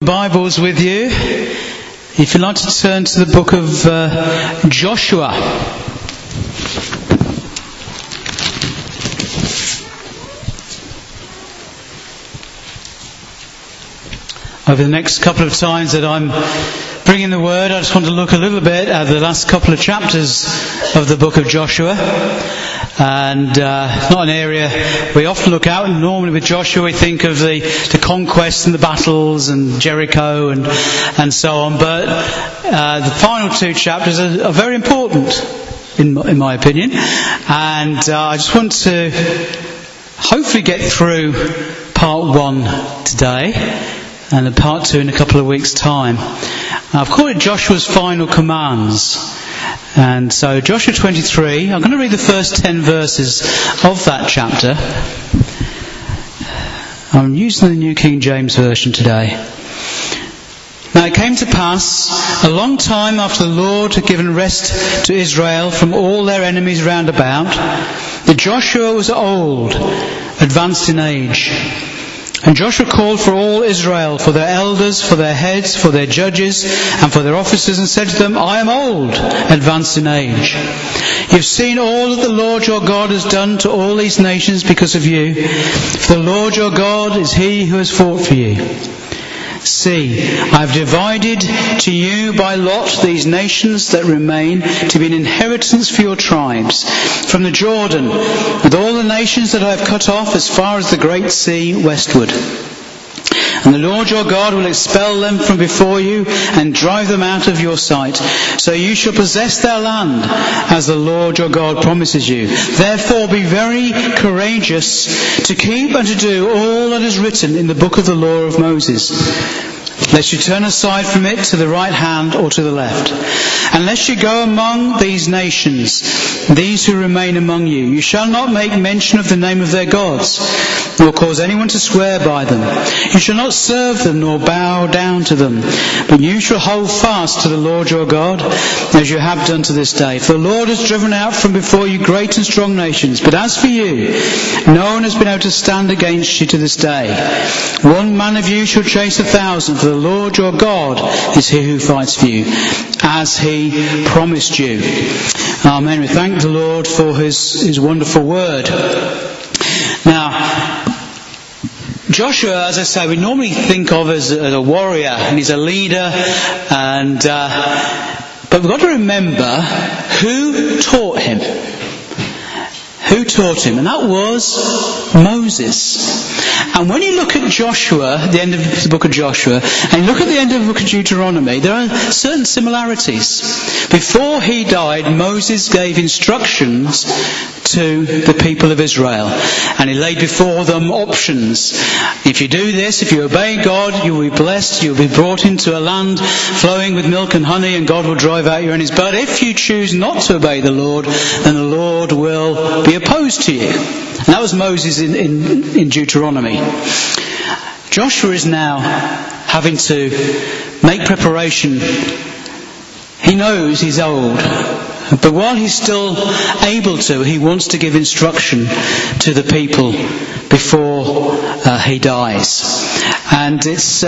Bibles with you, if you'd like to turn to the book of Joshua. Over the next couple of times that I'm bringing the word, I just want to look a little bit at the last couple of chapters of the book of Joshua. And it's not an area we often look at. Normally with Joshua we think of the conquests and the battles and Jericho and so on. But the final two chapters are very important in my opinion. And I just want to hopefully get through part one today and then part two in a couple of weeks' time. I've called it Joshua's Final Commands. And so Joshua 23, I'm going to read the first 10 verses of that chapter. I'm using the New King James Version today. Now it came to pass, a long time after the Lord had given rest to Israel from all their enemies round about, that Joshua was old, advanced in age. And Joshua called for all Israel, for their elders, for their heads, for their judges, and for their officers, and said to them, I am old, advanced in age. You have seen all that the Lord your God has done to all these nations because of you. For the Lord your God is He who has fought for you. See, I have divided to you by lot these nations that remain to be an inheritance for your tribes, from the Jordan, with all the nations that I have cut off as far as the great sea westward. And the Lord your God will expel them from before you and drive them out of your sight. So you shall possess their land as the Lord your God promises you. Therefore be very courageous to keep and to do all that is written in the book of the law of Moses. Lest you turn aside from it to the right hand or to the left. Unless you go among these nations, these who remain among you, you shall not make mention of the name of their gods, nor cause anyone to swear by them. You shall not serve them, nor bow down to them. But you shall hold fast to the Lord your God, as you have done to this day. For the Lord has driven out from before you great and strong nations. But as for you, no one has been able to stand against you to this day. One man of you shall chase 1,000, for the Lord your God is He who fights for you, as He promised you. Amen. We thank the Lord for His wonderful word. Now, Joshua, as I say, we normally think of as a warrior, and he's a leader, and but we've got to remember who taught him. Who taught him? And that was Moses. And when you look at Joshua, the end of the book of Joshua, and you look at the end of the book of Deuteronomy, there are certain similarities. Before he died, Moses gave instructions to the people of Israel. And he laid before them options. If you do this, if you obey God, you will be blessed, you will be brought into a land flowing with milk and honey, and God will drive out your enemies. But if you choose not to obey the Lord, then the Lord will be opposed to you. And that was Moses in Deuteronomy. Joshua is now having to make preparation. He knows he's old, but while he's still able to, he wants to give instruction to the people before he dies. And it's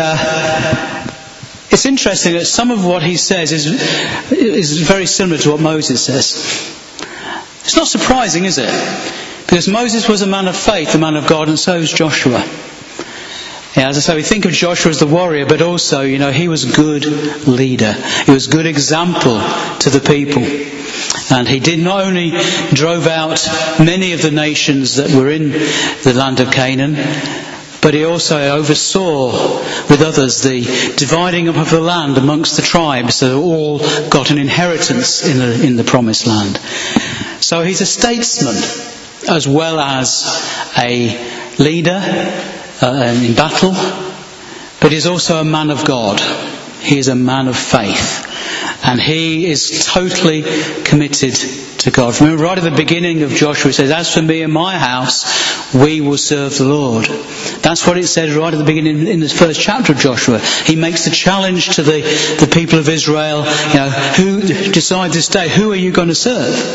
interesting that some of what he says is very similar to what Moses says. It's not surprising, is it? Because Moses was a man of faith, a man of God, and so was Joshua. Yeah, as I say, we think of Joshua as the warrior, but also, he was a good leader. He was a good example to the people. And he did not only drove out many of the nations that were in the land of Canaan, but he also oversaw with others the dividing up of the land amongst the tribes, so all got an inheritance in the promised land. So he's a statesman as well as a leader in battle, but he's also a man of God. He is a man of faith, and he is totally committed to God. Remember, right at the beginning of Joshua, it says, as for me and my house, we will serve the Lord. That's what it said right at the beginning in the first chapter of Joshua. He makes the challenge to the people of Israel, who decide this day, who are you going to serve?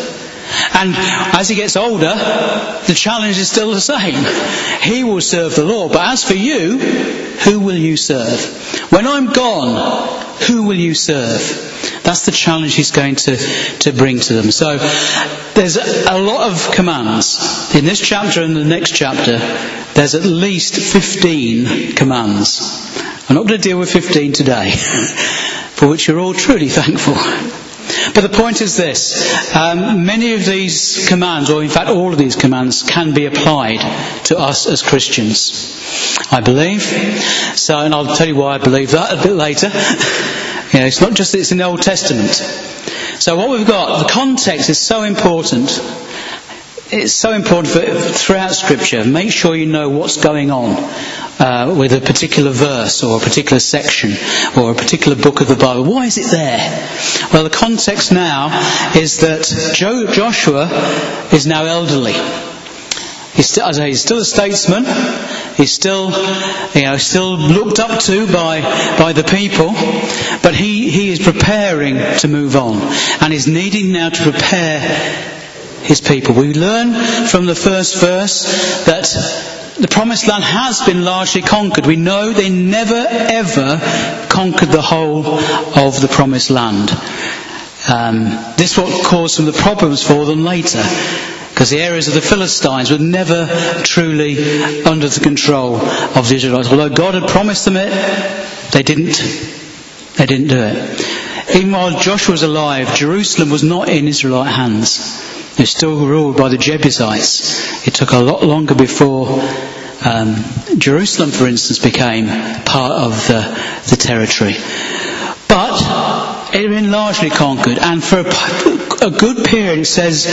And as he gets older, the challenge is still the same. He will serve the Lord. But as for you, who will you serve? When I'm gone, who will you serve? That's the challenge he's going to bring to them. So there's a lot of commands. In this chapter and the next chapter, there's at least 15 commands. I'm not going to deal with 15 today, for which you're all truly thankful. But the point is this, many of these commands, or in fact all of these commands, can be applied to us as Christians, I believe. So, and I'll tell you why I believe that a bit later. It's not just that it's in the Old Testament. So what we've got, the context is so important. It's so important throughout Scripture. Make sure you know what's going on with a particular verse or a particular section or a particular book of the Bible. Why is it there? Well, the context now is that Joshua is now elderly. He's still a statesman. He's still looked up to by the people. But he is preparing to move on, and is needing now to prepare his people. We learn from the first verse that the Promised Land has been largely conquered. We know they never ever conquered the whole of the Promised Land. This what caused some of the problems for them later, because the areas of the Philistines were never truly under the control of the Israelites. Although God had promised them it, they didn't do it. Even while Joshua was alive, Jerusalem was not in Israelite hands. It was still ruled by the Jebusites. It took a lot longer before Jerusalem, for instance, became part of the territory. But it had been largely conquered, and for a good period, it says,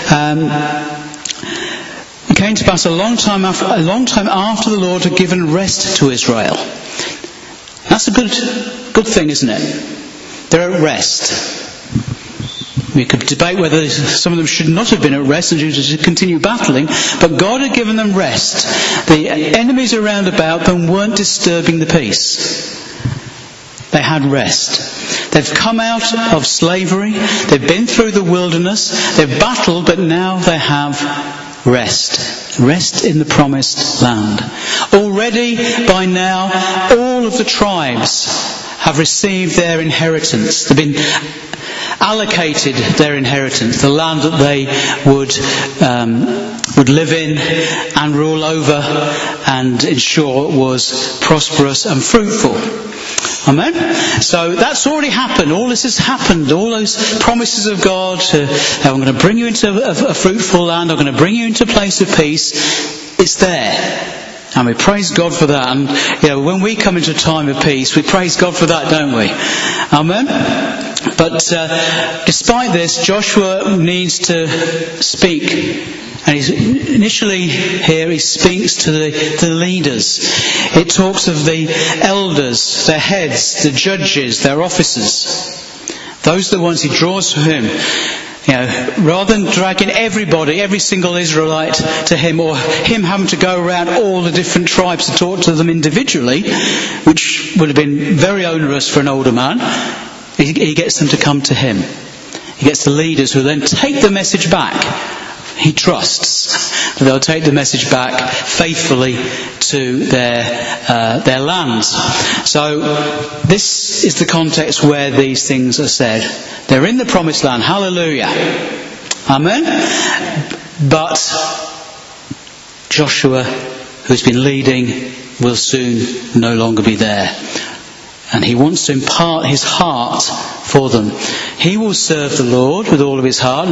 it came to pass a long time after the Lord had given rest to Israel. That's a good thing, isn't it? They're at rest. We could debate whether some of them should not have been at rest and should continue battling, but God had given them rest. The enemies around about them weren't disturbing the peace. They had rest. They've come out of slavery. They've been through the wilderness. They've battled, but now they have rest. Rest in the Promised Land. Already, by now, all of the tribes have received their inheritance. They've been allocated their inheritance, the land that they would live in and rule over and ensure was prosperous and fruitful. Amen? So that's already happened. All this has happened. All those promises of God, I'm going to bring you into a fruitful land, I'm going to bring you into a place of peace. It's there. And we praise God for that. And when we come into a time of peace, we praise God for that, don't we? Amen? But despite this, Joshua needs to speak. And initially here he speaks to the leaders. It talks of the elders, their heads, the judges, their officers. Those are the ones he draws to him. Rather than dragging every single Israelite to him, or him having to go around all the different tribes to talk to them individually, which would have been very onerous for an older man, he gets them to come to him. He gets the leaders who then take the message back. He trusts that they'll take the message back faithfully to their lands. So this is the context where these things are said. They're in the Promised Land. Hallelujah. Amen. But Joshua, who's been leading, will soon no longer be there. And he wants to impart his heart for them. He will serve the Lord with all of his heart,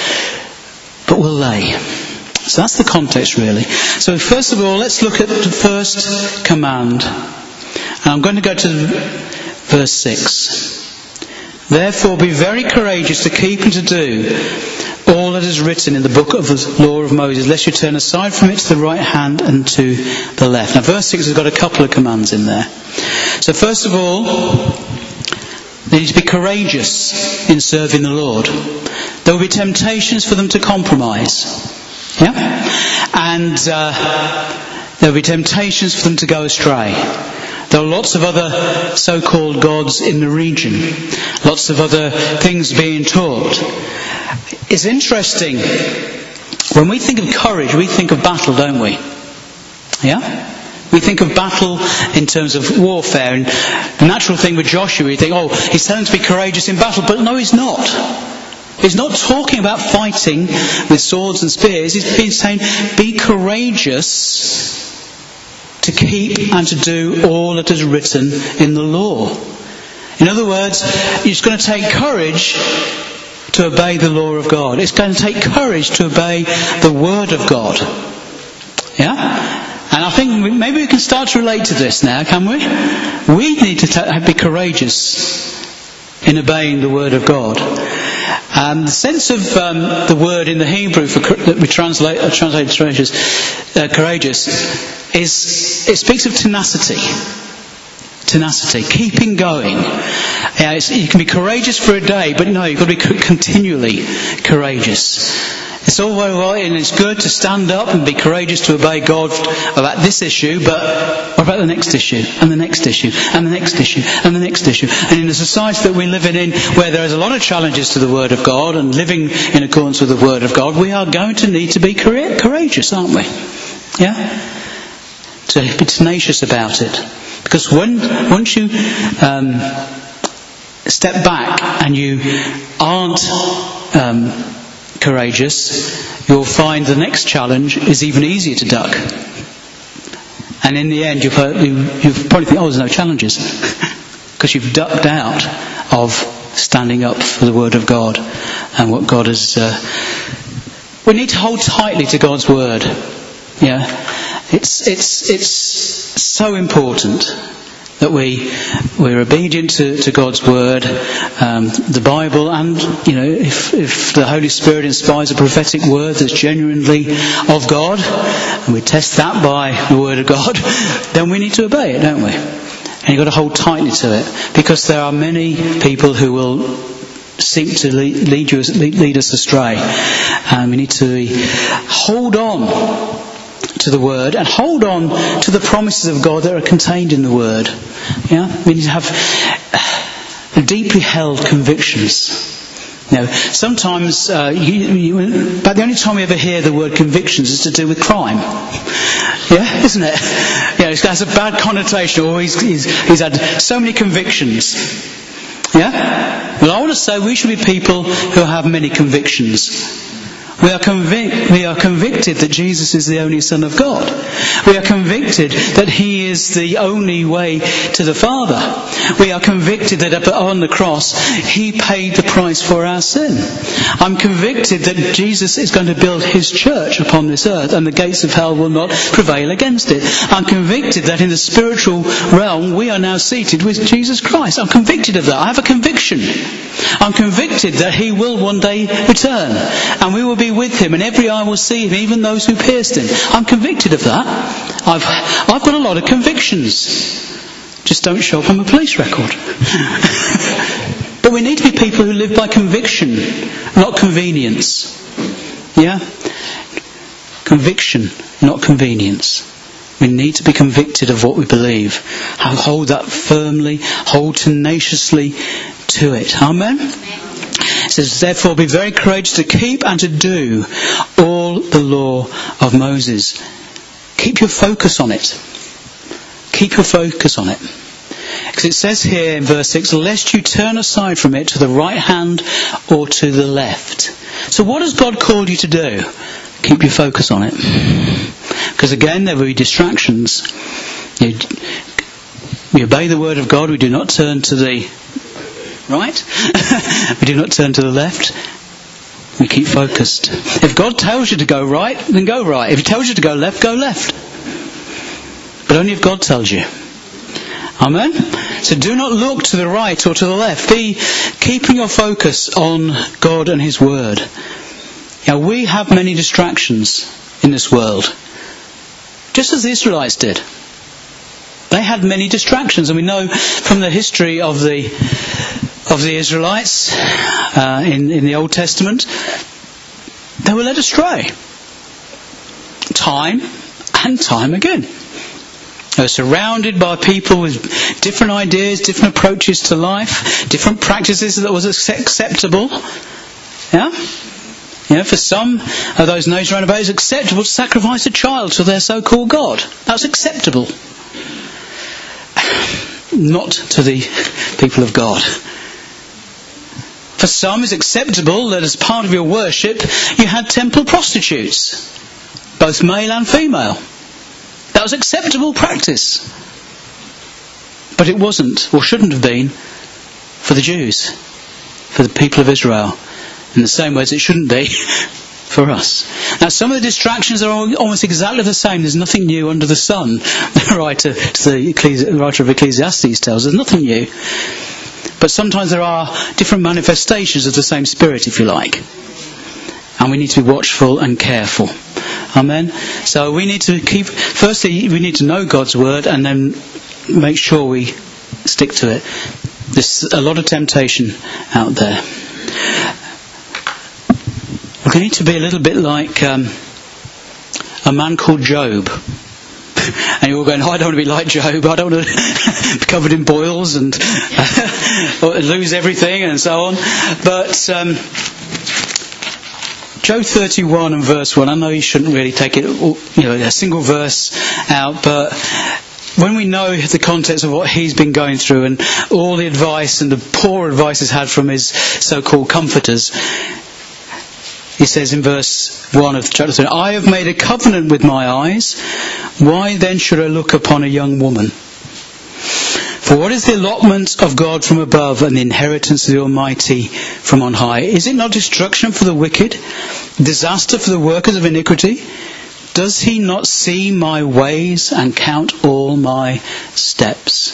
but will they? So that's the context really. So first of all, let's look at the first command. And I'm going to go to verse 6. Therefore be very courageous to keep and to do all that is written in the book of the law of Moses, lest you turn aside from it to the right hand and to the left. Now verse 6 has got a couple of commands in there. So first of all, they need to be courageous in serving the Lord. There will be temptations for them to compromise. Yeah? And there will be temptations for them to go astray. There are lots of other so-called gods in the region. Lots of other things being taught. It's interesting. When we think of courage, we think of battle, don't we? Yeah? We think of battle in terms of warfare. And the natural thing with Joshua, we think, oh, he's telling us to be courageous in battle. But no, he's not. He's not talking about fighting with swords and spears. He's been saying, be courageous to keep and to do all that is written in the law. In other words, it's going to take courage to obey the law of God. It's going to take courage to obey the Word of God. Yeah? And I think maybe we can start to relate to this now, can we? We need to be courageous in obeying the Word of God. The sense of the word in the Hebrew that we translate courageous is, it speaks of tenacity. Tenacity, keeping going. You can be courageous for a day, but no, you've got to be continually courageous. It's all very well and it's good to stand up and be courageous to obey God about this issue, but what about the next issue, and the next issue, and the next issue, and the next issue? And in the society that we're living in, where there is a lot of challenges to the Word of God and living in accordance with the Word of God, we are going to need to be courageous, aren't we? Yeah? To be tenacious about it. Because once you step back and you aren't courageous, you'll find the next challenge is even easier to duck. And in the end, you'll probably think, oh, there's no challenges. Because you've ducked out of standing up for the Word of God and what God has... We need to hold tightly to God's Word. Yeah, it's so important that we're obedient to God's Word, the Bible, and if the Holy Spirit inspires a prophetic word that's genuinely of God, and we test that by the Word of God, then we need to obey it, don't we? And you've got to hold tightly to it, because there are many people who will seek to lead us astray, and we need to hold on to the Word and hold on to the promises of God that are contained in the Word. Yeah, we need to have deeply held convictions. Sometimes, but the only time we ever hear the word convictions is to do with crime. Yeah, isn't it? Yeah, it has a bad connotation. Or he's had so many convictions. Yeah. Well, I want to say we should be people who have many convictions. We are convicted that Jesus is the only Son of God. We are convicted that He is the only way to the Father. We are convicted that on the cross He paid the price for our sin. I'm convicted that Jesus is going to build His church upon this earth and the gates of hell will not prevail against it. I'm convicted that in the spiritual realm we are now seated with Jesus Christ. I'm convicted of that. I have a conviction. I'm convicted that He will one day return and we will be with Him and every eye will see Him, even those who pierced Him. I'm convicted of that. I've got a lot of convictions. Just don't show up on my police record. But we need to be people who live by conviction, not convenience. Yeah? Conviction, not convenience. We need to be convicted of what we believe. Hold that firmly, hold tenaciously to it. Amen? It says, therefore be very courageous to keep and to do all the law of Moses. Keep your focus on it. Keep your focus on it. Because it says here in verse 6, lest you turn aside from it to the right hand or to the left. So what has God called you to do? Keep your focus on it. Because again, there will be distractions. We obey the Word of God. We do not turn to the right. We do not turn to the left. We keep focused. If God tells you to go right, then go right. If He tells you to go left, go left. But only if God tells you. Amen? So do not look to the right or to the left. Be keeping your focus on God and His Word. Now, we have many distractions in this world. Just as the Israelites did. They had many distractions. And we know from the history of the Israelites in the Old Testament, they were led astray. Time and time again. They were surrounded by people with different ideas, different approaches to life, different practices that was acceptable. Yeah? You know, for some of those nations around about, it's acceptable to sacrifice a child to their so-called God. That's acceptable. Not to the people of God. For some, it's acceptable that as part of your worship, you had temple prostitutes, both male and female. That was acceptable practice. But it wasn't, or shouldn't have been, for the Jews, for the people of Israel, in the same way as it shouldn't be for us. Now, some of the distractions are almost exactly the same. There's nothing new under the sun. The writer of Ecclesiastes tells us there's nothing new. But sometimes there are different manifestations of the same spirit, if you like. And we need to be watchful and careful. Amen. So we need to firstly, we need to know God's word and then make sure we stick to it. There's a lot of temptation out there. We need to be a little bit like a man called Job. And you're all going, oh, I don't want to be like Job. I don't want to be covered in boils and lose everything and so on. But Job 31 and verse 1, I know you shouldn't really take it, a single verse out, but when we know the context of what he's been going through and all the advice and the poor advice he's had from his so-called comforters, he says in verse 1 of chapter 3, I have made a covenant with my eyes. Why then should I look upon a young woman? For what is the allotment of God from above and the inheritance of the Almighty from on high? Is it not destruction for the wicked, disaster for the workers of iniquity? Does he not see my ways and count all my steps?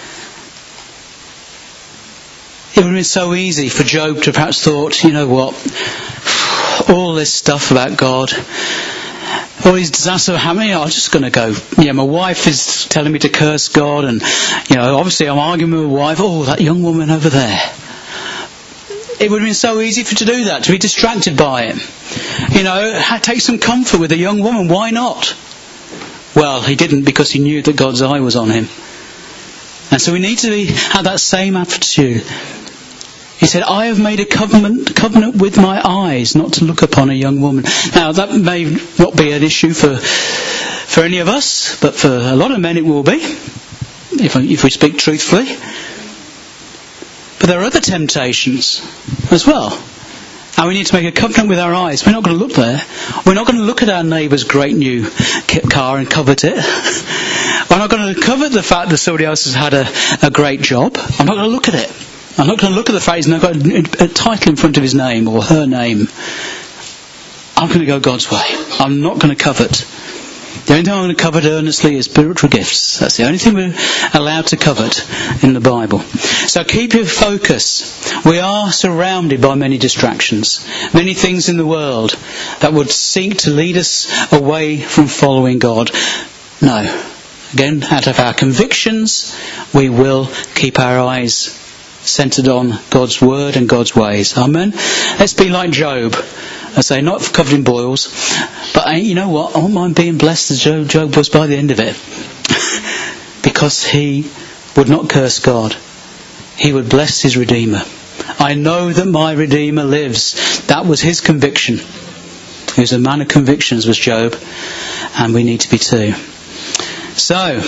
It would have been so easy for Job to perhaps thought, you know what, all this stuff about God, all these disasters are happening, I'm just going to go. Yeah, my wife is telling me to curse God, and obviously I'm arguing with my wife. Oh, that young woman over there. It would have been so easy to do that, to be distracted by it. Take some comfort with a young woman. Why not? Well, he didn't, because he knew that God's eye was on him. And so we need to have that same attitude. He said, I have made a covenant with my eyes not to look upon a young woman. Now, that may not be an issue for any of us, but for a lot of men it will be, if we speak truthfully. But there are other temptations as well. And we need to make a covenant with our eyes. We're not going to look there. We're not going to look at our neighbour's great new car and covet it. We're not going to covet the fact that somebody else has had a great job. I'm not going to look at it. I'm not going to look at the fact he's now got a title in front of his name or her name. I'm going to go God's way. I'm not going to covet. The only thing I'm going to covet earnestly is spiritual gifts. That's the only thing we're allowed to covet in the Bible. So keep your focus. We are surrounded by many distractions, many things in the world that would seek to lead us away from following God. No. Again, out of our convictions, we will keep our eyes centred on God's word and God's ways. Amen. Let's be like Job. I say, not covered in boils, but you know what? I won't mind being blessed as Job was by the end of it. Because he would not curse God. He would bless his Redeemer. I know that my Redeemer lives. That was his conviction. He was a man of convictions, was Job. And we need to be too. So,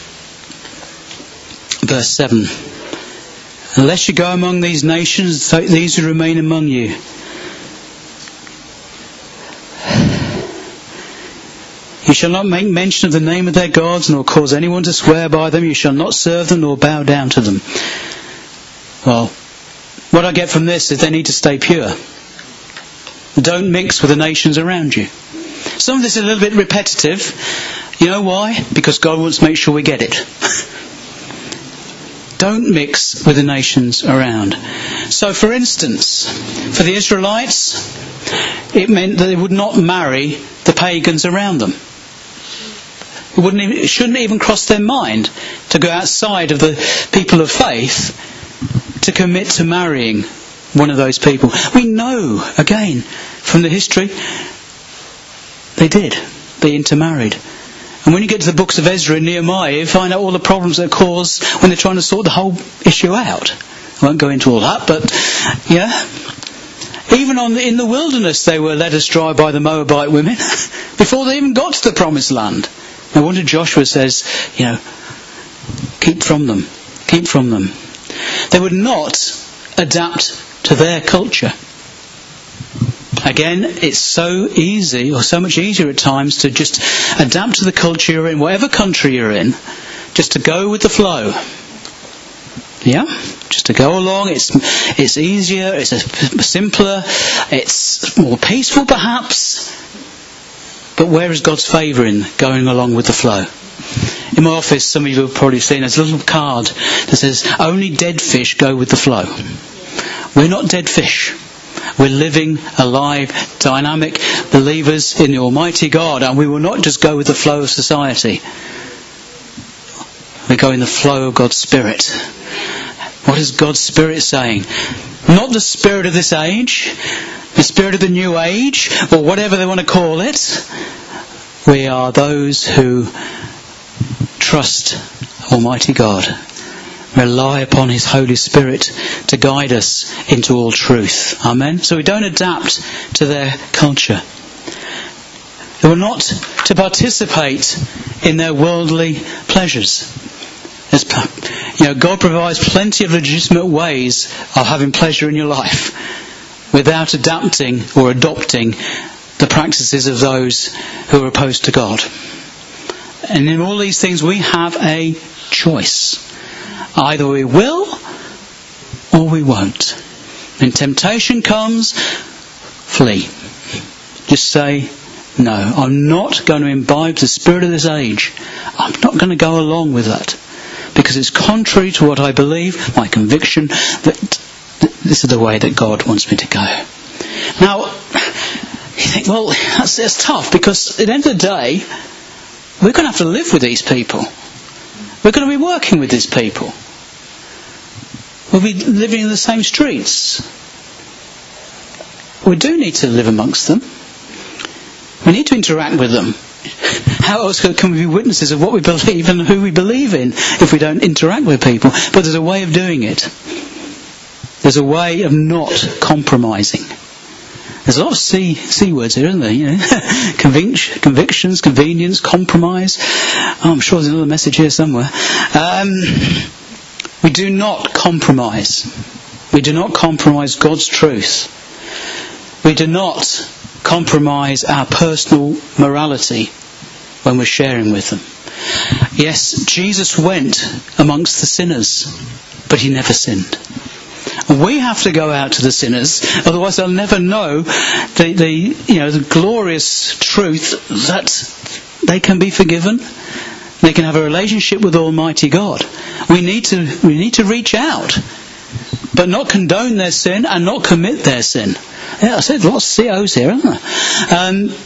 verse 7. Unless you go among these nations, these who remain among you. You shall not make mention of the name of their gods, nor cause anyone to swear by them. You shall not serve them, nor bow down to them. Well, what I get from this is they need to stay pure. Don't mix with the nations around you. Some of this is a little bit repetitive. You know why? Because God wants to make sure we get it. Don't mix with the nations around. So, for instance, for the Israelites, it meant that they would not marry the pagans around them. It shouldn't even cross their mind to go outside of the people of faith to commit to marrying one of those people. We know, again, from the history, they did. They intermarried. And when you get to the books of Ezra and Nehemiah, you find out all the problems that are caused when they're trying to sort the whole issue out. I won't go into all that, but yeah. Even in the wilderness they were led astray by the Moabite women before they even got to the promised land. No wonder Joshua says, keep from them. Keep from them. They would not adapt to their culture. Again, it's so easy, or so much easier at times, to just adapt to the culture you're in, whatever country you're in, just to go with the flow. Yeah? Just to go along. It's easier, it's simpler, it's more peaceful perhaps. But where is God's favour in going along with the flow? In my office, some of you have probably seen, there's a little card that says, only dead fish go with the flow. We're not dead fish. We're living, alive, dynamic believers in the Almighty God, and we will not just go with the flow of society. We go in the flow of God's Spirit. What is God's Spirit saying? Not the spirit of this age, the spirit of the new age, or whatever they want to call it. We are those who trust Almighty God. Rely upon His Holy Spirit to guide us into all truth. Amen? So we don't adapt to their culture. We're not to participate in their worldly pleasures. God provides plenty of legitimate ways of having pleasure in your life without adapting or adopting the practices of those who are opposed to God. And in all these things we have a choice. Either we will or we won't. When temptation comes, flee. Just say, no, I'm not going to imbibe the spirit of this age. I'm not going to go along with that. Because it's contrary to what I believe, my conviction, that this is the way that God wants me to go. Now, you think, well, that's tough, because at the end of the day, we're going to have to live with these people. We're going to be working with these people. We'll be living in the same streets. We do need to live amongst them. We need to interact with them. How else can we be witnesses of what we believe and who we believe in if we don't interact with people? But there's a way of doing it. There's a way of not compromising. There's a lot of C words here, isn't there? Convictions, convenience, compromise. I'm sure there's another message here somewhere. We do not compromise. We do not compromise God's truth. We do not compromise our personal morality when we're sharing with them. Yes, Jesus went amongst the sinners, but He never sinned. And we have to go out to the sinners, otherwise they'll never know the glorious truth that they can be forgiven. They can have a relationship with Almighty God. We need to reach out, but not condone their sin and not commit their sin. Yeah, I said lots of COs here, haven't I?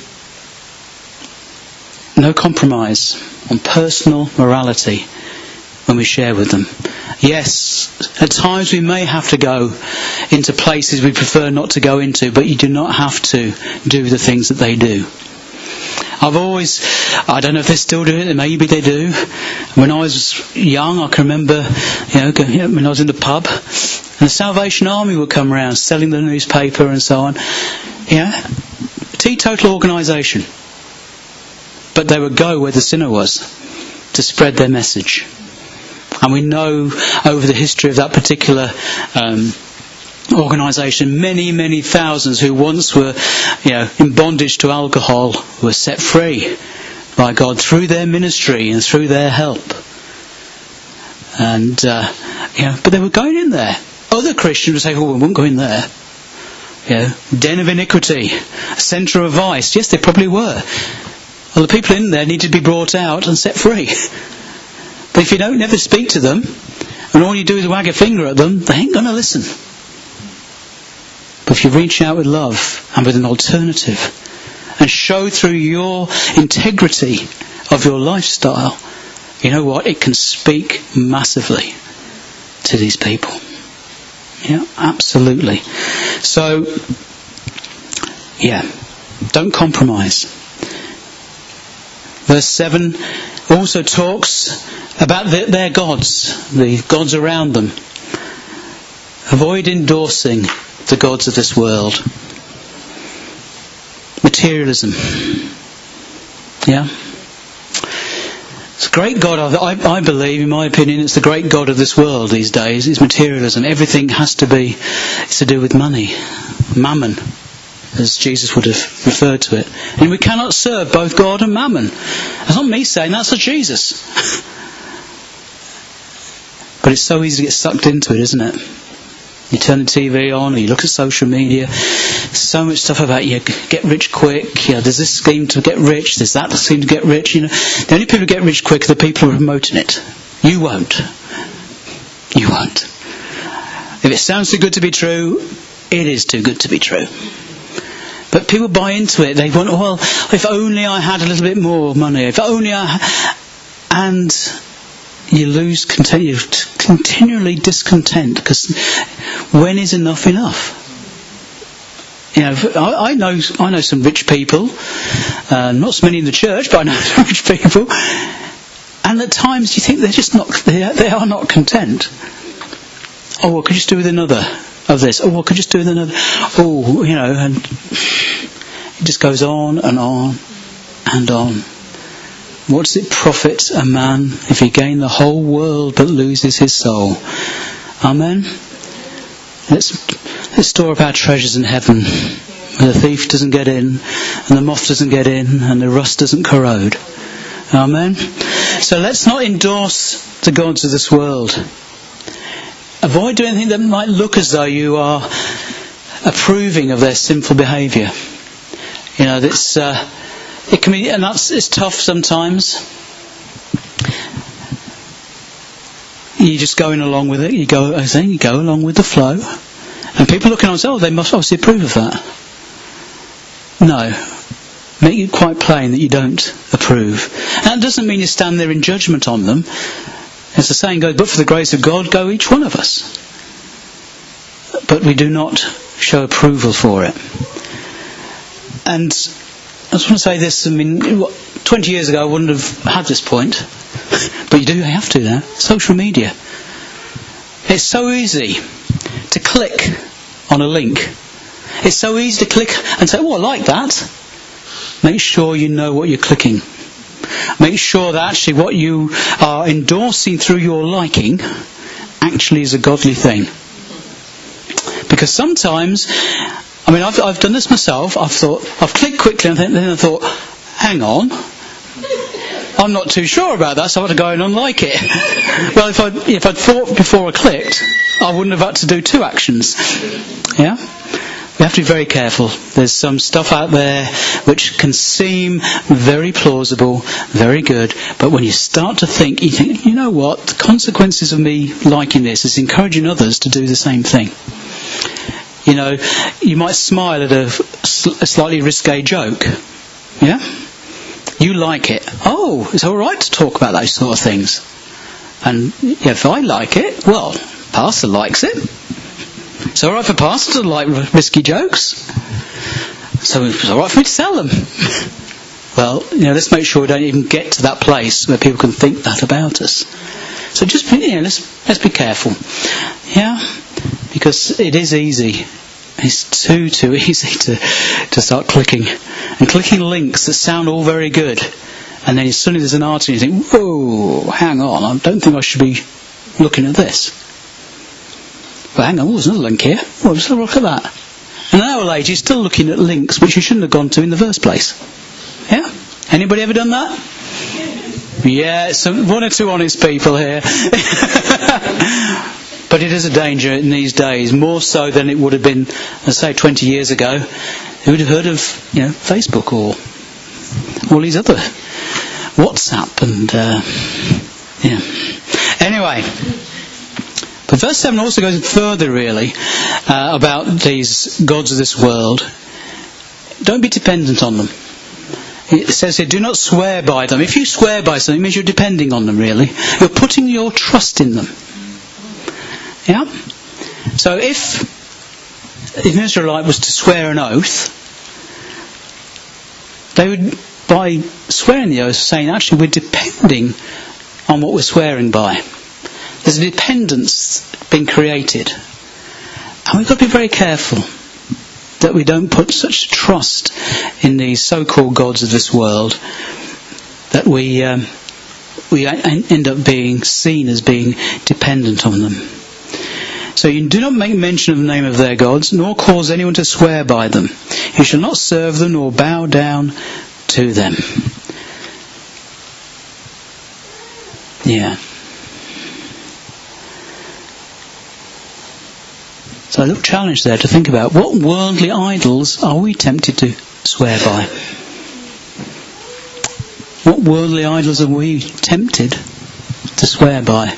No compromise on personal morality when we share with them. Yes, at times we may have to go into places we prefer not to go into, but you do not have to do the things that they do. I don't know if they still do it, maybe they do. When I was young, I can remember, when I was in the pub, and the Salvation Army would come around selling the newspaper and so on. Teetotal organisation. But they would go where the sinner was to spread their message. And we know over the history of that particular organisation, many, many thousands who once were, in bondage to alcohol were set free by God through their ministry and through their help. And but they were going in there. Other Christians would say, "Oh, we won't go in there." Den of iniquity, centre of vice. Yes, they probably were. Well, the people in there need to be brought out and set free. But if you don't never speak to them, and all you do is wag a finger at them, they ain't going to listen. But if you reach out with love and with an alternative, and show through your integrity of your lifestyle, you know what? It can speak massively to these people. Yeah, absolutely. So, don't compromise. Verse 7 also talks about their gods, the gods around them. Avoid endorsing the gods of this world. Materialism. Yeah? It's a great god. I believe, in my opinion, it's the great god of this world these days. It's materialism. Everything has to be, it's to do with money. Mammon, as Jesus would have referred to it. And we cannot serve both God and mammon. That's not me saying, that's Jesus. But it's so easy to get sucked into it, isn't it? You turn the TV on, or you look at social media. So much stuff about you get rich quick. You know, there's this scheme to get rich. There's that scheme to get rich. You know, the only people who get rich quick are the people who are promoting it. You won't. You won't. If it sounds too good to be true, it is too good to be true. But people buy into it. They want, well, if only I had a little bit more money. If only and you lose content. You're continually discontent, because when is enough enough? You know, I know some rich people, not so many in the church, but I know some rich people, and at times you think they're just not. They are not content. Oh, well, could you just do with another of this? Oh, well, could you just do with another? Oh, you know, and it just goes on and on and on. What does it profit a man if he gain the whole world but loses his soul? Amen? Let's store up our treasures in heaven, where the thief doesn't get in, and the moth doesn't get in, and the rust doesn't corrode. Amen? So let's not endorse the gods of this world. Avoid doing anything that might look as though you are approving of their sinful behaviour. You know, it's it can be, and it's tough sometimes. You're just going along with it. You go along with the flow, and people looking on and say, "Oh, they must obviously approve of that." No, make it quite plain that you don't approve. And that doesn't mean you stand there in judgment on them. As the saying goes, "But for the grace of God, go each one of us." But we do not show approval for it. And I just want to say this, 20 years ago I wouldn't have had this point, but you do have to now. Social media. It's so easy to click on a link. It's so easy to click and say, "Oh, I like that." Make sure you know what you're clicking. Make sure that actually what you are endorsing through your liking actually is a godly thing. Because sometimes, I've done this myself. I've clicked quickly, and then I thought, hang on, I'm not too sure about that, so I had to go in and like it. Well, if I'd thought before I clicked, I wouldn't have had to do two actions. Yeah? We have to be very careful. There's some stuff out there which can seem very plausible, very good, but when you start to think, you know what, the consequences of me liking this is encouraging others to do the same thing. You know, you might smile at a slightly risque joke. Yeah? You like it. Oh, it's all right to talk about those sort of things. And if I like it, well, Pastor likes it. It's all right for Pastor to like risky jokes. So it's all right for me to tell them. Well, let's make sure we don't even get to that place where people can think that about us. So just, let's be careful. Yeah? Because it is easy. It's too easy to start clicking. And clicking links that sound all very good. And then suddenly there's an article and you think, whoa, hang on, I don't think I should be looking at this. But hang on, there's another link here. Well, let's have a look at that. And an hour later you're still looking at links which you shouldn't have gone to in the first place. Yeah? Anybody ever done that? Yeah, one or two honest people here. But it is a danger in these days, more so than it would have been, let's say, 20 years ago. Who would have heard of, Facebook or all these other WhatsApp and, Anyway, but verse 7 also goes further, really, about these gods of this world. Don't be dependent on them. It says here, do not swear by them. If you swear by something, it means you're depending on them, really. You're putting your trust in them. Yeah? So if an Israelite was to swear an oath, they would, by swearing the oath, saying, actually, we're depending on what we're swearing by. There's a dependence being created. And we've got to be very careful that we don't put such trust in these so-called gods of this world that we end up being seen as being dependent on them. So you do not make mention of the name of their gods, nor cause anyone to swear by them. You shall not serve them nor bow down to them. Yeah. So a little challenge there to think about. What worldly idols are we tempted to swear by? What worldly idols are we tempted to swear by?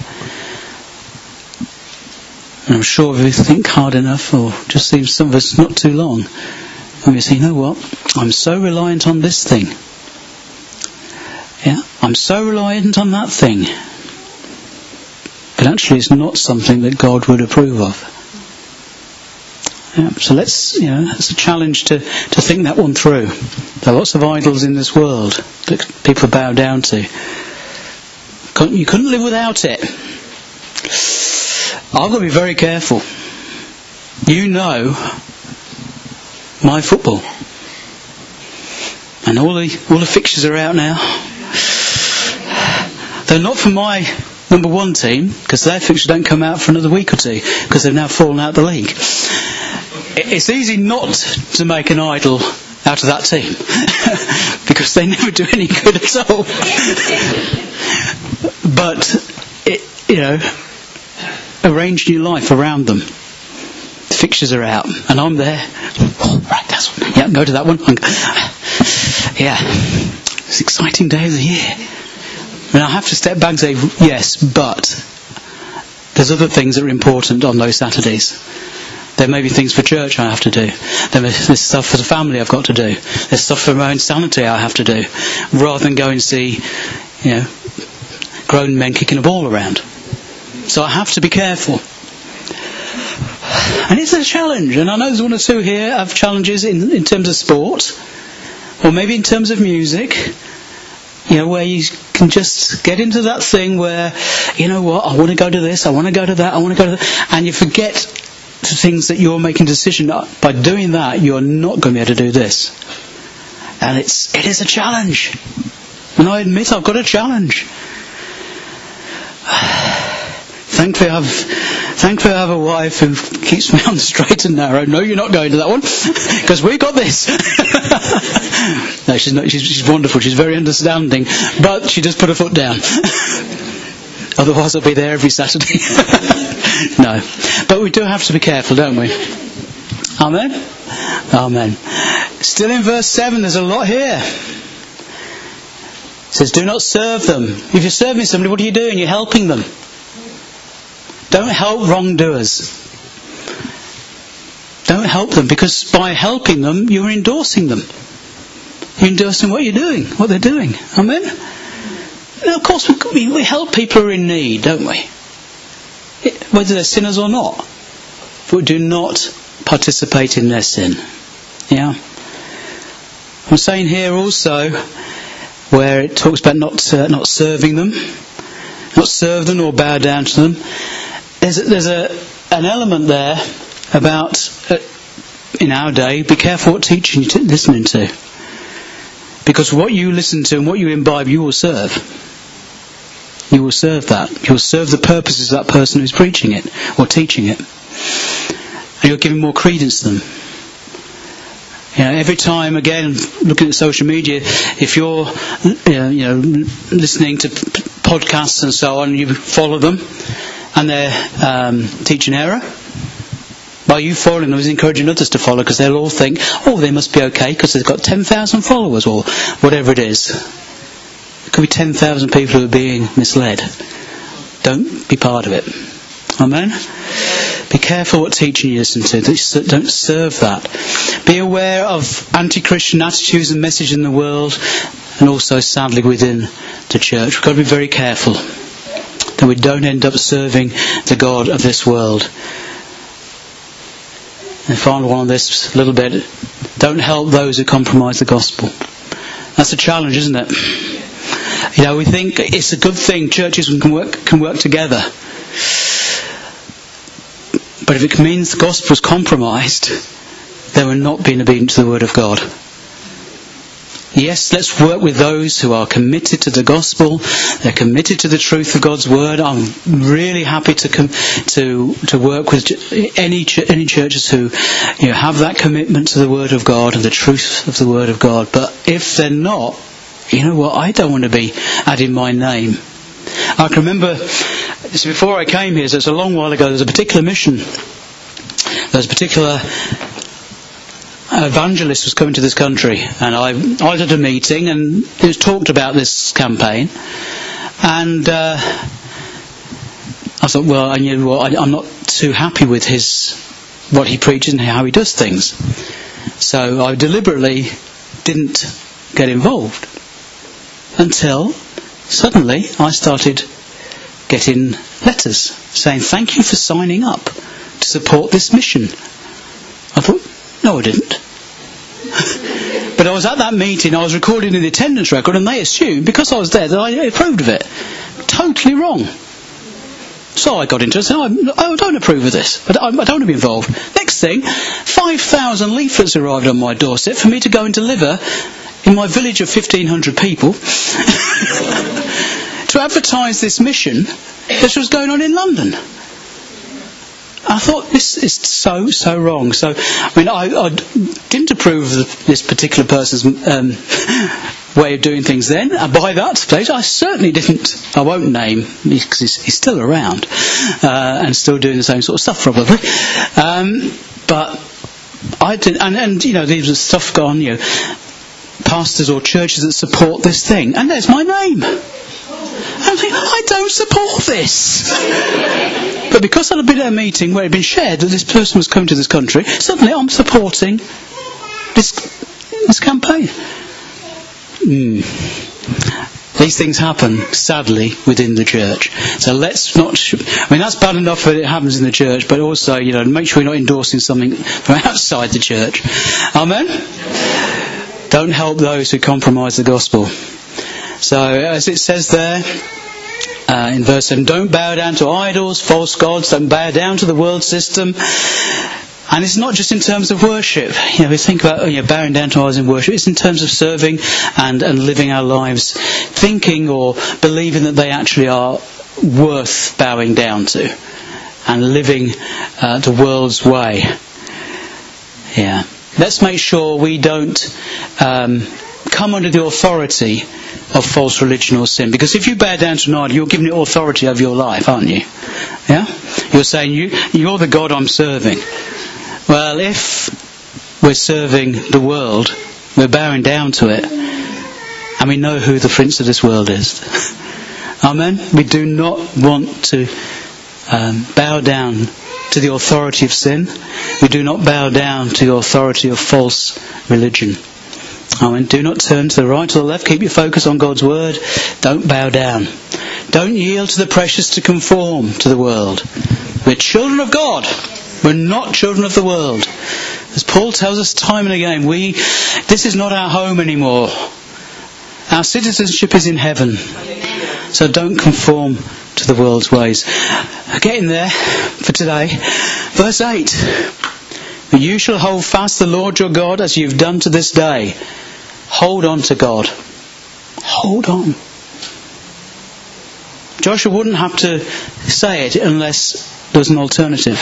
And I'm sure if we think hard enough, or just seems some of us not too long, and we say, you know what? I'm so reliant on this thing. Yeah, I'm so reliant on that thing. But actually it's not something that God would approve of. Yeah, so it's a challenge to think that one through. There are lots of idols in this world that people bow down to. You couldn't live without it. I've got to be very careful. You know my football. And all the fixtures are out now. They're not for my number one team, because their fixtures don't come out for another week or two, because they've now fallen out of the league. It's easy not to make an idol out of that team because they never do any good at all. But arrange your life around them. The fixtures are out, and I'm there. Oh, right, that's one. Yeah, go to that one. Yeah, it's an exciting day of the year. And I have to step back and say, yes, but there's other things that are important on those Saturdays. There may be things for church I have to do. There's stuff for the family I've got to do. There's stuff for my own sanity I have to do. Rather than go and see, grown men kicking a ball around. So I have to be careful. And it's a challenge. And I know there's one or two here have challenges in terms of sport. Or maybe in terms of music. Where you can just get into that thing where, you know what, I want to go to this, I want to go to that, I want to go to that. And you forget the things that you're making a decision. By doing that, you're not going to be able to do this. And it is a challenge. And I admit I've got a challenge. Thankfully I have a wife who keeps me on the straight and narrow. No, you're not going to that one, because we got this. No, she's not. She's wonderful. She's very understanding, but she does put her foot down. Otherwise, I'll be there every Saturday. No, but we do have to be careful, don't we? Amen. Amen. Still in verse 7, there's a lot here. It says, "Do not serve them." If you're serving somebody, what are you doing? You're helping them. Don't help wrongdoers. Don't help them, because by helping them, you're endorsing them. You're endorsing what you're doing, what they're doing. Amen? Now, of course, we help people who are in need, don't we? Whether they're sinners or not. But we do not participate in their sin. Yeah? I'm saying here also, where it talks about not serving them, not serve them or bow down to them, there's an element there about, in our day, be careful what teaching you're listening to. Because what you listen to and what you imbibe, you will serve. You will serve that. You will serve the purposes of that person who's preaching it or teaching it. And you're giving more credence to them. Every time, again, looking at social media, if you're listening to podcasts and so on, you follow them, and they're teaching error, by you following them is encouraging others to follow, because they'll all think, oh, they must be okay because they've got 10,000 followers or whatever it is. It could be 10,000 people who are being misled. Don't be part of it. Amen? Be careful what teaching you listen to. Don't serve that. Be aware of anti-Christian attitudes and message in the world, and also sadly within the church. We've got to be very careful that we don't end up serving the God of this world. And final one on this a little bit. Don't help those who compromise the gospel. That's a challenge, isn't it? We think it's a good thing churches can work together. But if it means the gospel is compromised, then we're not being obedient to the word of God. Yes, let's work with those who are committed to the gospel. They're committed to the truth of God's word. I'm really happy to work with any churches who have that commitment to the word of God and the truth of the word of God. But if they're not, you know what? I don't want to be adding my name. I can remember, before I came here, so it's a long while ago, there was a particular mission. There was a particular evangelist was coming to this country, and I was at a meeting, and it was talked about this campaign, and I thought, well, you know what, I'm not too happy with what he preaches and how he does things, so I deliberately didn't get involved until suddenly I started getting letters saying, thank you for signing up to support this mission. I thought, no, I didn't. But I was at that meeting, I was recording in the attendance record, and they assumed, because I was there, that I approved of it. Totally wrong. So I got into it and said, I don't approve of this. I don't want to be involved. Next thing, 5,000 leaflets arrived on my doorstep for me to go and deliver in my village of 1,500 people to advertise this mission that was going on in London. I thought, this is so wrong. So, I mean, I didn't approve of this particular person's way of doing things then. And by that stage, I certainly didn't. I won't name, because he's still around and still doing the same sort of stuff, probably. But I didn't. And there's stuff gone, pastors or churches that support this thing. And there's my name. I'm thinking, I don't support this. But because I'd been at a meeting where it had been shared that this person was coming to this country, suddenly I'm supporting this campaign. These things happen, sadly, within the church. So let's not... that's bad enough that it happens in the church, but also, make sure you're not endorsing something from outside the church. Amen? Don't help those who compromise the gospel. So, as it says there, in verse 7, don't bow down to idols, false gods, don't bow down to the world system. And it's not just in terms of worship. We think about bowing down to idols in worship. It's in terms of serving and living our lives, thinking or believing that they actually are worth bowing down to, and living the world's way. Yeah. Let's make sure we don't come under the authority of false religion or sin. Because if you bow down to an idol, you're giving it authority over your life, aren't you? Yeah? You're saying, you're the God I'm serving. Well, if we're serving the world, we're bowing down to it, and we know who the prince of this world is. Amen? We do not want to bow down to the authority of sin. We do not bow down to the authority of false religion. Amen. Do not turn to the right or the left. Keep your focus on God's word. Don't bow down. Don't yield to the pressures to conform to the world. We're children of God. We're not children of the world. As Paul tells us time and again, this is not our home anymore. Our citizenship is in heaven. So don't conform to the world's ways. Getting there for today. Verse 8. You shall hold fast the Lord your God as you've done to this day. Hold on to God. Hold on. Joshua wouldn't have to say it unless there was an alternative.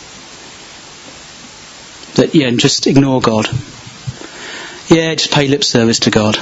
That, just ignore God. Just pay lip service to God.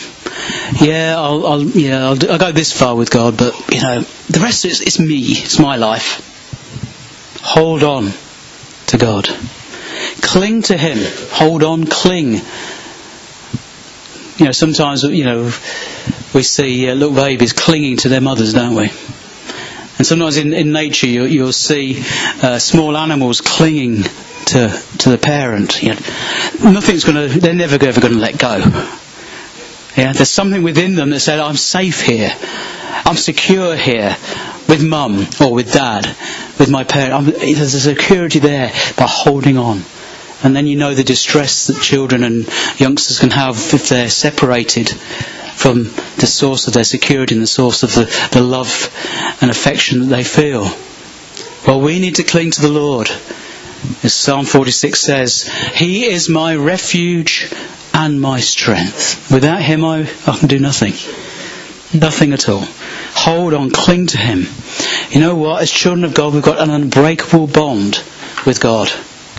I'll go this far with God, but, the rest of it's me. It's my life. Hold on to God. Cling to Him. Hold on, cling. Sometimes, we see little babies clinging to their mothers, don't we? And sometimes in nature you'll see small animals clinging to the parent. They're never ever going to let go. Yeah, there's something within them that said, I'm safe here. I'm secure here with mum or with dad, with my parent. There's a security there by holding on. And then the distress that children and youngsters can have if they're separated from the source of their security and the source of the love and affection that they feel. Well, we need to cling to the Lord. As Psalm 46 says, He is my refuge and my strength. Without Him I can do nothing. Nothing at all. Hold on, cling to Him. You know what? As children of God, we've got an unbreakable bond with God.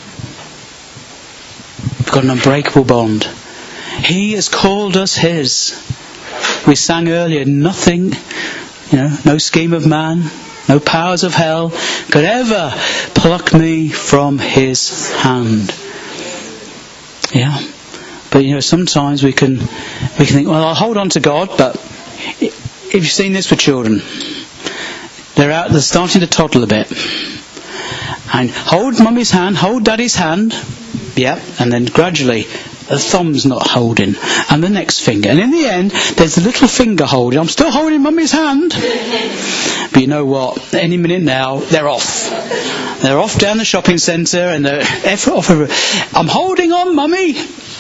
We've got an unbreakable bond. He has called us His. We sang earlier, nothing, no scheme of man, no powers of hell could ever pluck me from His hand. Yeah. But sometimes we can think, well, I'll hold on to God, but if you've seen this with children, they're starting to toddle a bit. And hold mummy's hand, hold daddy's hand, yeah, and then gradually the thumb's not holding, and the next finger, and in the end there's the little finger holding. I'm still holding mummy's hand, but you know what? Any minute now they're off. They're off down the shopping centre, and they're off. I'm holding on, mummy.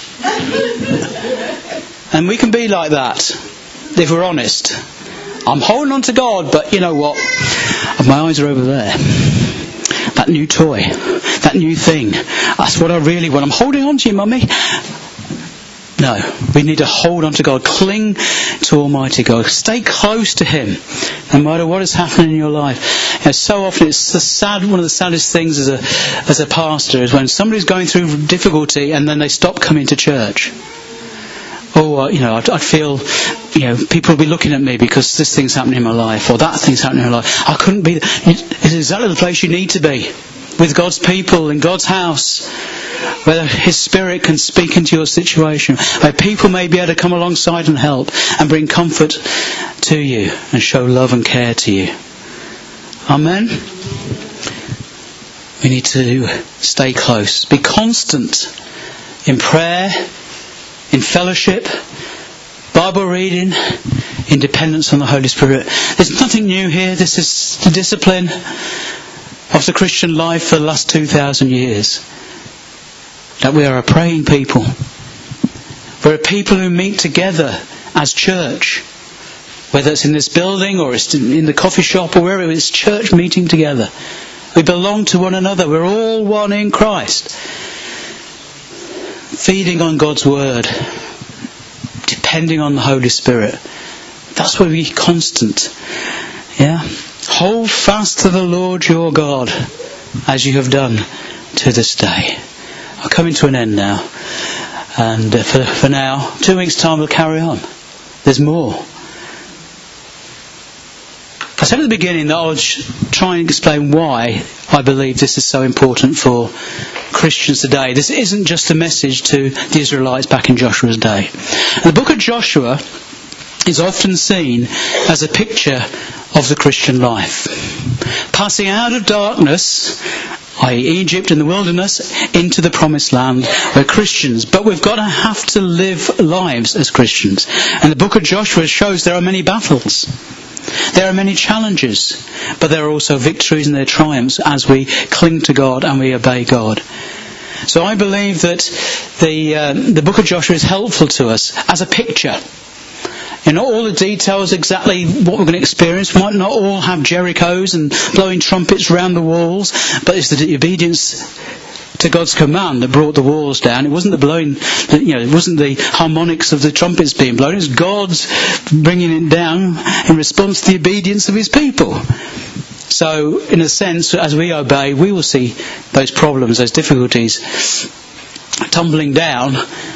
And we can be like that if we're honest. I'm holding on to God, but you know what? My eyes are over there. That new toy, that new thing. That's what I really want. I'm holding on to you, mummy. No, we need to hold on to God. Cling to Almighty God. Stay close to Him, no matter what is happening in your life. So often it's one of the saddest things as a pastor is when somebody's going through difficulty and then they stop coming to church. Or I'd feel, people will be looking at me because this thing's happening in my life or that thing's happening in my life. I couldn't be. It's exactly the place you need to be, with God's people in God's house, where His Spirit can speak into your situation, where people may be able to come alongside and help and bring comfort to you and show love and care to you. Amen. We need to stay close, be constant in prayer, in fellowship, Bible reading, in dependence on the Holy Spirit. There's nothing new here. This is the discipline of the Christian life for the last 2,000 years. That we are a praying people. We're a people who meet together as church. Whether it's in this building or it's in the coffee shop or wherever, it's church meeting together. We belong to one another. We're all one in Christ. Feeding on God's Word. Depending on the Holy Spirit. That's where we be constant. Yeah. Hold fast to the Lord your God, as you have done to this day. I'm coming to an end now. And for now, 2 weeks' time we'll carry on. There's more. I said at the beginning that I would try and explain why I believe this is so important for Christians today. This isn't just a message to the Israelites back in Joshua's day. And the book of Joshua is often seen as a picture of the Christian life. Passing out of darkness, i.e. Egypt and the wilderness, into the promised land, we're Christians. But we've got to have to live lives as Christians. And the book of Joshua shows there are many battles. There are many challenges, but there are also victories and there are triumphs as we cling to God and we obey God. So I believe that the book of Joshua is helpful to us as a picture. Not all the details exactly what we're going to experience. We might not all have Jerichos and blowing trumpets round the walls, but it's the obedience to God's command that brought the walls down. It wasn't the blowing, it wasn't the harmonics of the trumpets being blown. It was God's bringing it down in response to the obedience of His people. So, in a sense, as we obey, we will see those problems, those difficulties tumbling down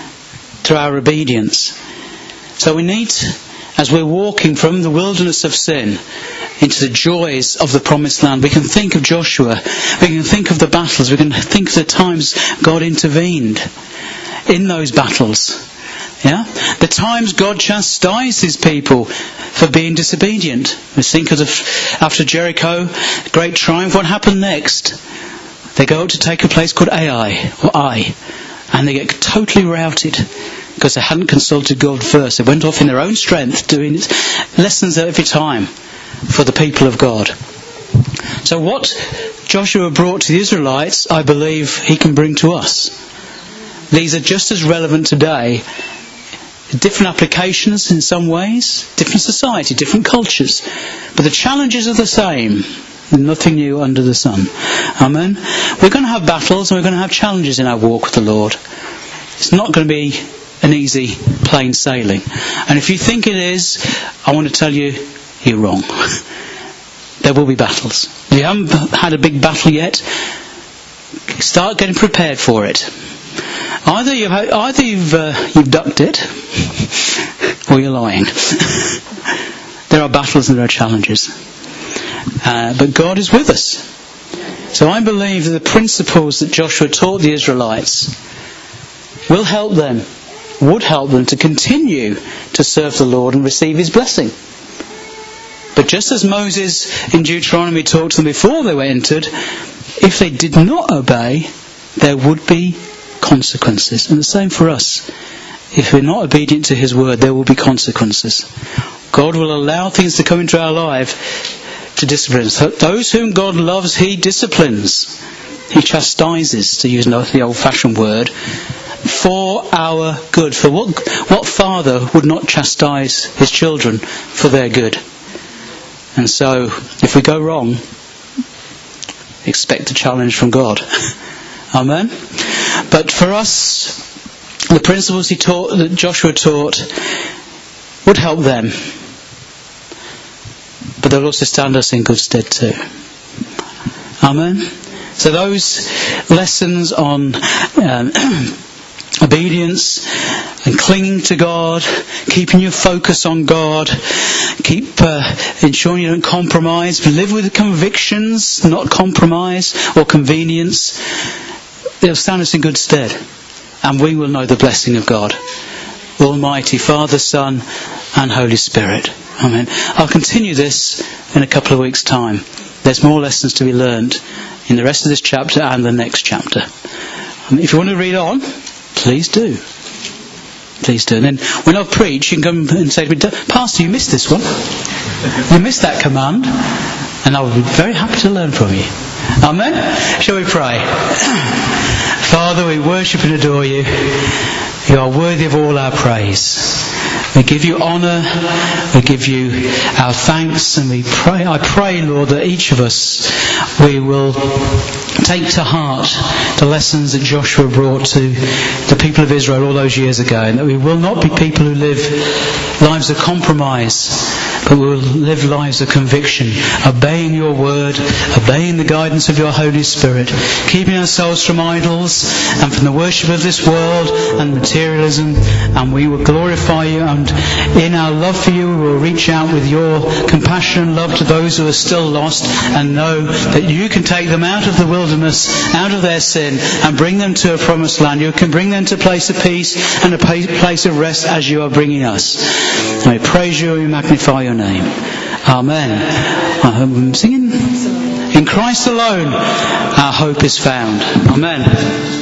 to our obedience. So we need, as we're walking from the wilderness of sin into the joys of the promised land, we can think of Joshua, we can think of the battles, we can think of the times God intervened in those battles. Yeah? The times God chastised His people for being disobedient. We think of after Jericho, great triumph, what happened next? They go to take a place called Ai, and they get totally routed because they hadn't consulted God first. They went off in their own strength doing lessons every time for the people of God. So what Joshua brought to the Israelites, I believe he can bring to us. These are just as relevant today. Different applications in some ways, different society, different cultures. But the challenges are the same. Nothing new under the sun. Amen. We're going to have battles and we're going to have challenges in our walk with the Lord. It's not going to be an easy plain sailing. And if you think it is, I want to tell you, you're wrong. There will be battles. If you haven't had a big battle yet, start getting prepared for it. Either you've ducked it, or you're lying. There are battles and there are challenges. But God is with us. So I believe that the principles that Joshua taught the Israelites would help them to continue to serve the Lord and receive his blessing. But just as Moses in Deuteronomy talked to them before they were entered, if they did not obey, there would be consequences. And the same for us. If we're not obedient to his word, there will be consequences. God will allow things to come into our life to discipline us. Those whom God loves, he disciplines. He chastises, to use the old-fashioned word, for our good. For what father would not chastise his children for their good? And so, if we go wrong, expect a challenge from God. Amen? But for us, the principles that Joshua taught would help them. But they'll also stand us in good stead too. Amen? So those lessons on obedience and clinging to God, keeping your focus on God, keep ensuring you don't compromise, but live with convictions, not compromise or convenience. They'll stand us in good stead, and we will know the blessing of God, Almighty Father, Son, and Holy Spirit. Amen. I'll continue this in a couple of weeks' time. There's more lessons to be learned in the rest of this chapter and the next chapter. If you want to read on, please do. Please do. And then when I preach, you can come and say to me, Pastor, you missed this one. You missed that command. And I will be very happy to learn from you. Amen? Shall we pray? Father, we worship and adore you. You are worthy of all our praise. We give you honour, we give you our thanks, and I pray, Lord, that each of us, we will take to heart the lessons that Joshua brought to the people of Israel all those years ago, and that we will not be people who live lives of compromise, but we will live lives of conviction, obeying your word, obeying the guidance of your Holy Spirit, keeping ourselves from idols and from the worship of this world and materialism, and we will glorify you, and in our love for you we will reach out with your compassion and love to those who are still lost, and know that you can take them out of the wilderness, out of their sin, and bring them to a promised land. You can bring them to a place of peace and a place of rest as you are bringing us. And we praise you and we magnify your name. Amen. I'm singing. In Christ alone our hope is found. Amen.